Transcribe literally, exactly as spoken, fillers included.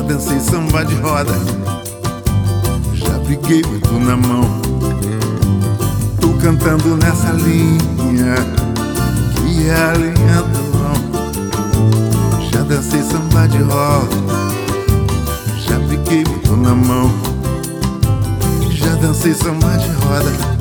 dancei samba de roda, já briguei muito na mão. Tô cantando nessa linha que é a linha do não. Já dancei samba de roda, já briguei muito na mão. Já dancei samba de roda,